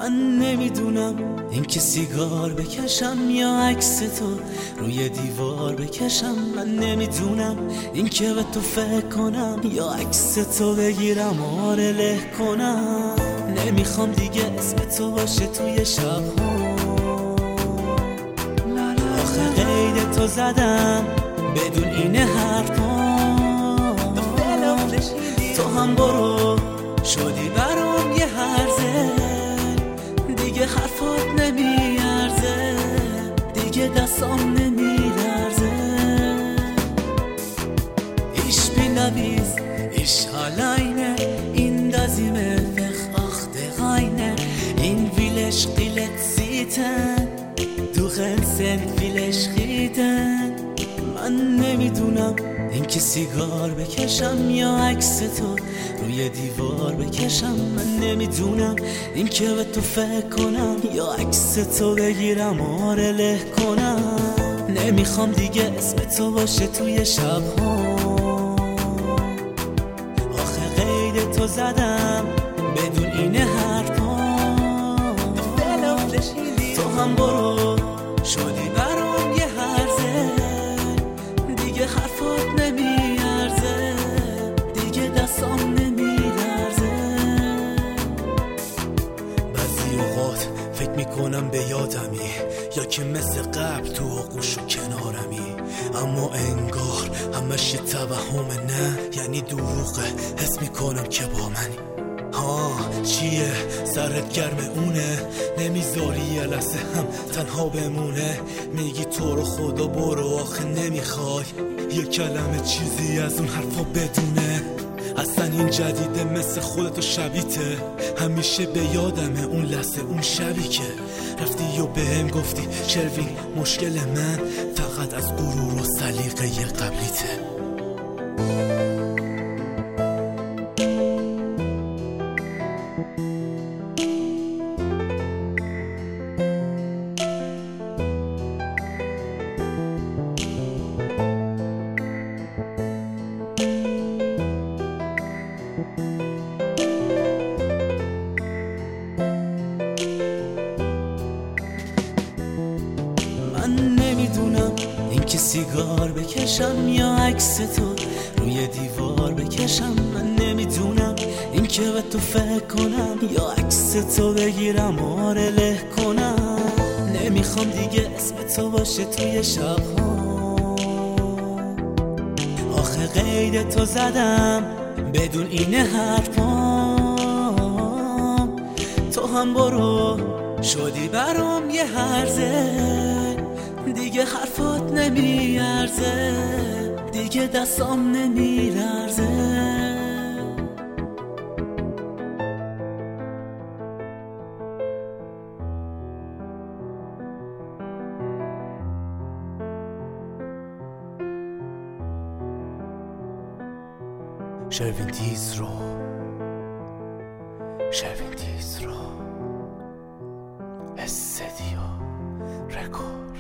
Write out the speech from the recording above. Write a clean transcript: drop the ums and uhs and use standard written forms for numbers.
من نمیدونم این که سیگار بکشم یا عکس تو روی دیوار بکشم. من نمیدونم این که به تو فکر کنم یا عکس تو بگیرم آره له کنم. نمیخوام دیگه اسم تو باشه توی شب‌ها. آخه قید تو زدم بدون این حرفا. تو هم برو شدی برام یه هرزه، دیگه حرفات نمیارزه، دیگه دستام نمیلرزه. Ich bin nervös, ich alleine in der Zimmer verachte reine. In Village Gillet sitzen, du rennst Village reden. من نمیدونم این که سیگار بکشم یا عکس تو روی دیوار بکشم. من نمیدونم این که به تو فکر کنم یا عکس تو بگیرم آره له کنم. نمیخوام دیگه اسم تو باشه توی شب‌ها. آخه قید تو زدم بدون این حرفا. تو هم برو شدی برام یه هرزه، دیگه حرفات نمیارزه، دیگه دستام نمیلرزه. بعضی اوقات فکر میکنم به یادمی یا که مثل قبل تو آغوش و کنارمی، اما انگار همش یه توهمه. نه یعنی دروغه، حس میکنم که با منی. چیه سرت گرم اونه، نمیذاری یه لحظه هم تنها بمونه. میگی تو رو خدا برو، آخه نمیخوای یه کلمه چیزی از اون حرفا بدونه. اصلا این جدیده مثل خودتو شبیته، همیشه به یادمه اون لحظه اون شبی که رفتی و بهم گفتی شروین مشکل من فقط از غرور و سلیقه قبلیته. من نمیدونم این که سیگار بکشم یا عکس تو روی دیوار بکشم. من نمیدونم این که به تو فکر کنم یا عکس تو بگیرم آره له کنم. نمیخوام دیگه اسم تو باشه توی شب‌ها. آخه قید تو زدم بدون این حرفا. تو هم برو شدی برام یه هرزه، دیگه حرفات نمیارزه، دیگه دستام نمیلرزه. شروین دیز رو استدیو رکورد.